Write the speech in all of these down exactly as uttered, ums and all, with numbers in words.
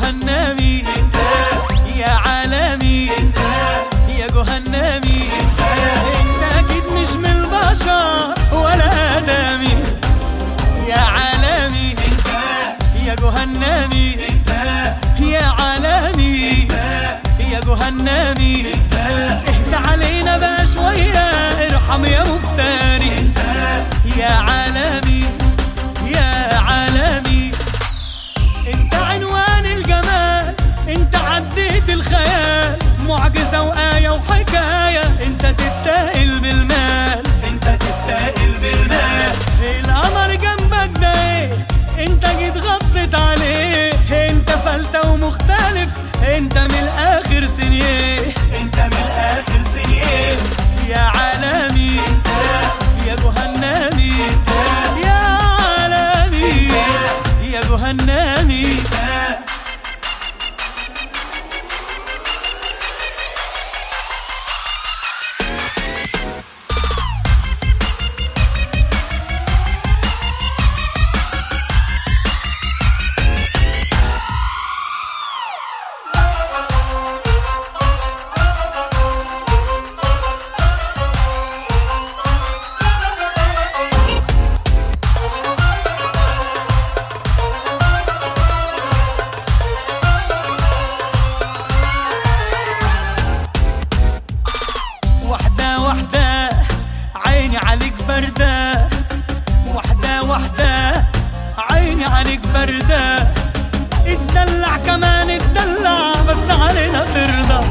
جهنمي انت، يا عالمي انت، يا جهنمي انت، انت اكيد مش من البشر ولا آدمي. يا عالمي انت، يا جهنمي انت، يا عالمي انت، يا جهنمي انت، اهدى علينا بقى شوية، ارحم يا مفتري انت، يا عالمي يا عالمي. انت عنوان الجمال، انت عديت الخيال، معجزة وآية وحكاية، انت تتاهل بالمال، انت تتاهل بالمال. القمر جنبك ده ايه، انت جيت غطيت عليه، انت فلتة ومختلف، انت من الاخر سنيه، انت من الاخر سنيه. يا عالمي انت، يا جهنمي انت، يا عالمي يا جهنمي. واحدة واحدة عيني عليك باردة، واحدة واحدة عيني عليك باردة، اتدلع كمان اتدلع بس علينا ترضى.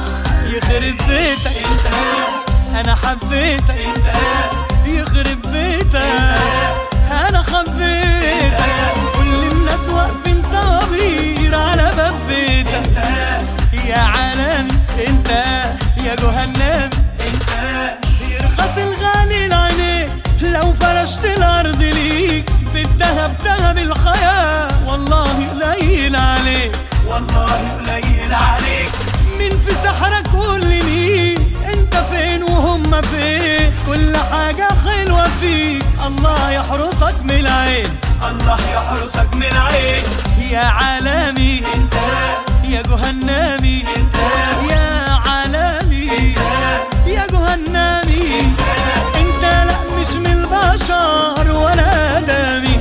يخرب بيتك انت، انا حبيتك انت، يخرب بيتك انا خبيتك، كل الناس واقفين طوابير على باب بيتك. يا عالمي انت، يا جهنمي انت، يرخص الغالي لعينيك لو فرشت الارض ليك، بالذهب ذهب الحياة والله قليل عليك، والله قليل عليك. مين في سحرك قول لي مين، انت فين وهم فين، كل حاجة حلوة فيك الله يحرسك من العين، الله يحرسك من العين. يا عالمي انت، يا جهنمي انت، يا عالمي يا جهنمي انت، لا مش من البشر ولا آدمي.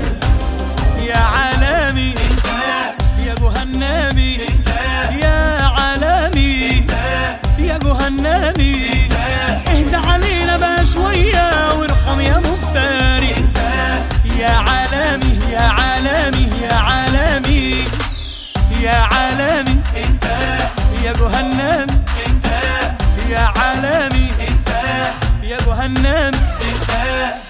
يا عالمي انت، يا جهنمي انت، يا عالمي يا جهنمي، اهدى علينا بقى شوية وارحم يا مفتري انت. يا عالمي يا عالمي يا عالمي يا عالمي انت، يا جهنمي انت، يا عالمي انت، يا جهنمي انت.